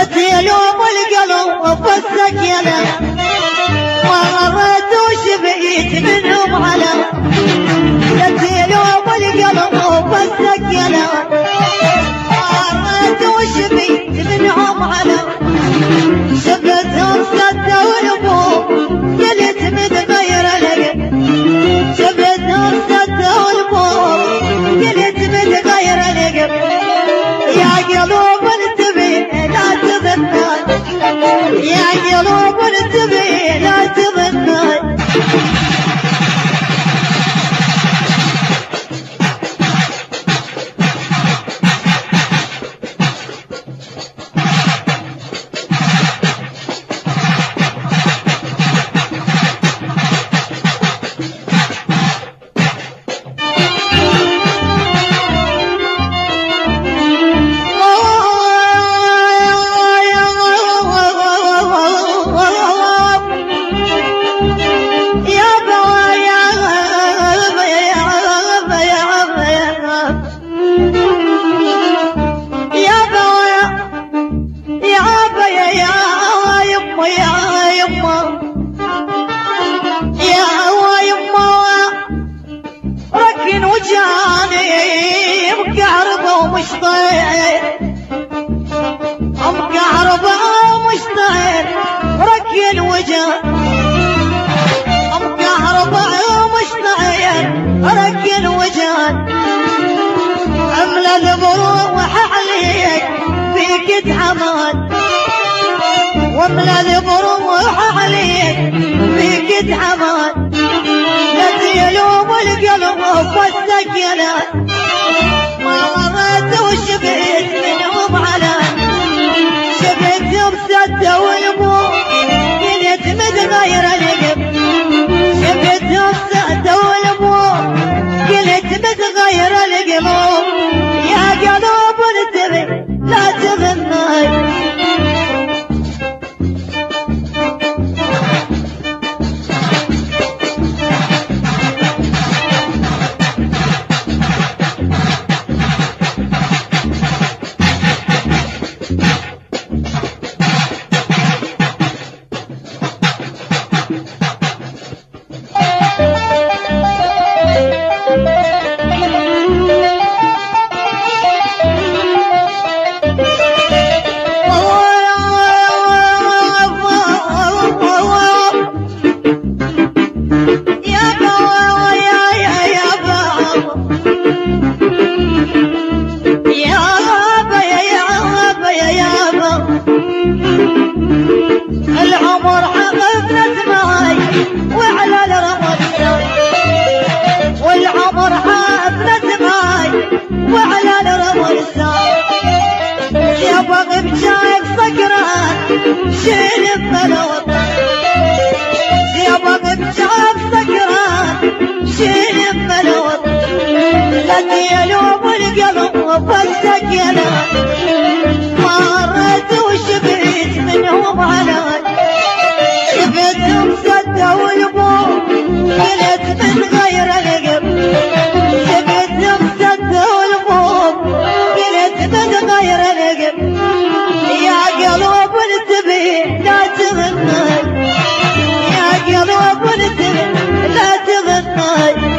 يلوم القلب والسكينة مرت وشبعت منهم على يلوم القلب والسكينة مرت وشبعت منهم على شفتهم سدة والبوم قلت متغير لك شفتهم سدة والبوم قلت متغير لك يا قلوب انتبه لا تظنن يا قلوب انتبه لا تظنن وملا البروح عليك فيك اتحمل لا يلوم القلب والسكينة ما مرت وشبعت منهم على شبعت بسدة والبوم قلت متغير القلب شبعت بسدة والبوم قلت متغير القلوب يا قلوب انتبه لا تظني شيل الظلوط يا بابا بجاب سكران شيل الظلوط لا يلوم القلب والسكينة مرت وشبعت منهم على شفتهم سدة والبوم قلت من غير القلب شفتهم سدة والبوم قلت من غير القلب يا قلوب انتبه لا تظني يا قلوب انتبه لا تظني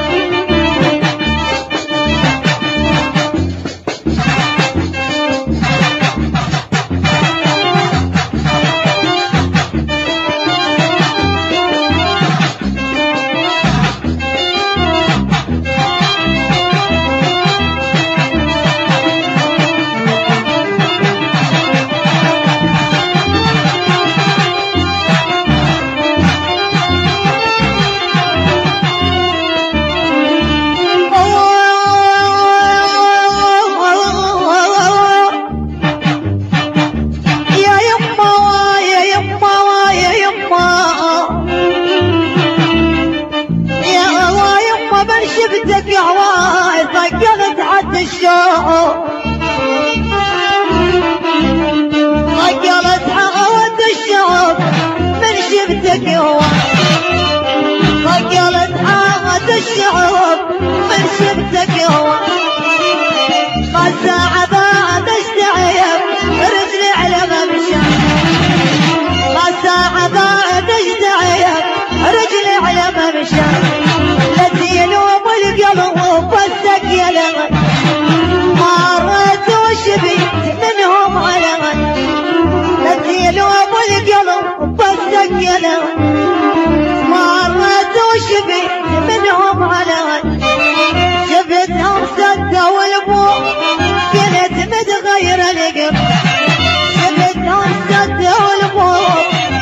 سكيلة مرت وشبيت منهم على نسيلوا ابو القلب بالسكيلة مرت وشبيت منهم على شفتهم سدة والبوق قلت متغير القلب شفتهم سدة والبوق